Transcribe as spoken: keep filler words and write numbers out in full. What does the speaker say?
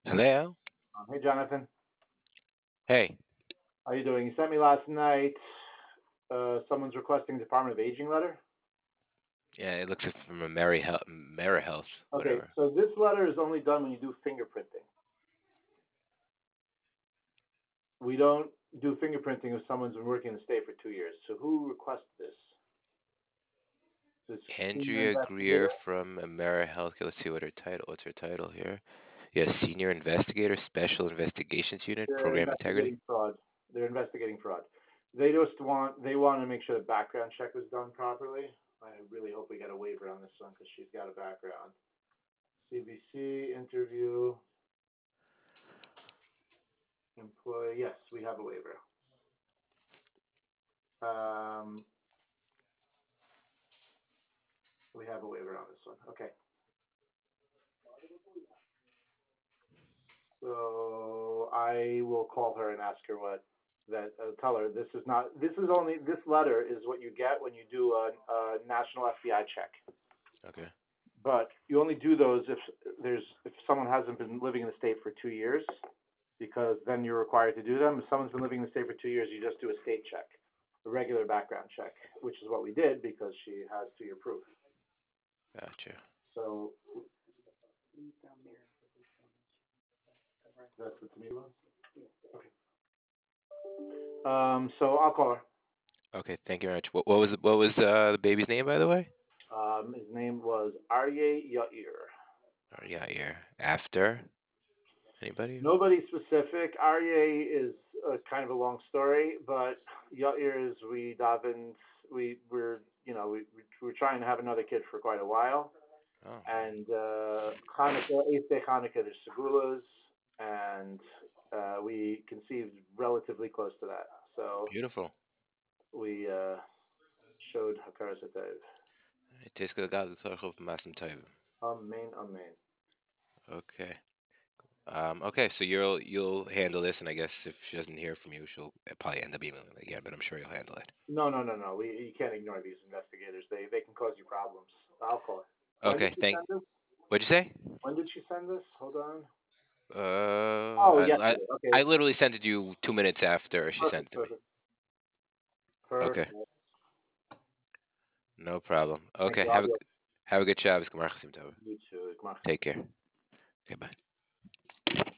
Hello. Um, hey, Jonathan. Hey. How you doing? You sent me last night. Uh, someone's requesting a Department of Aging letter. Yeah, it looks like from a Mary Health, Mary Health, Okay, whatever. so this letter is only done when you do fingerprinting. We don't do fingerprinting if someone's been working in the state for two years. So who requested this? This senior Andrea Greer investigator. from Amera Health. Let's see what her title. What's her title here? Yeah, Senior Investigator, Special Investigations Unit, They're Program Integrity. investigating fraud. They're investigating fraud. They just want they want to make sure the background check was done properly. I really hope we get a waiver on this one because she's got a background. C B C interview. Employee, yes, we have a waiver. Um, we have a waiver on this one. Okay. So I will call her and ask her what that. Uh, tell her this is not. This is only. This letter is what you get when you do a, a national F B I check. Okay. But you only do those if there's if someone hasn't been living in the state for two years, because then you're required to do them. If someone's been living in the state for two years, you just do a state check, a regular background check, which is what we did because she has two-year proof. Gotcha. So that's what the was. Okay. Um, so I'll call her. Okay. Thank you very much. What, what was what was uh, the baby's name, by the way? Um, his name was Aryeh Yair. Or yeah, here. After anybody? Nobody specific. Aryeh is a, kind of a long story, but Yair is we davened. We were you know we we were trying to have another kid for quite a while, Oh, and uh, Hanukkah, eighth day Hanukkah, there's segulas, and uh, we conceived relatively close to that. So beautiful. we uh, showed Hakaras Hatev. Tiska God the Masim Taiv. Amen, amen. Okay. Um, okay, so you'll you'll handle this, and I guess if she doesn't hear from you, she'll probably end up emailing again. But I'm sure you'll handle it. No, no, no, no. We you can't ignore these investigators. They they can cause you problems. I'll call her. When did Okay, she thank. send this? What'd you say? When did she send this? Hold on. Uh, Oh, I, I yesterday. Okay. I literally sent it to you two minutes after she sent Perfect, it to me. perfect, Okay, perfect. no problem. Thank Okay, you. I'll have a be have a good Shabbos. Gemar Chasim Tov. you too. Take care. Okay, bye.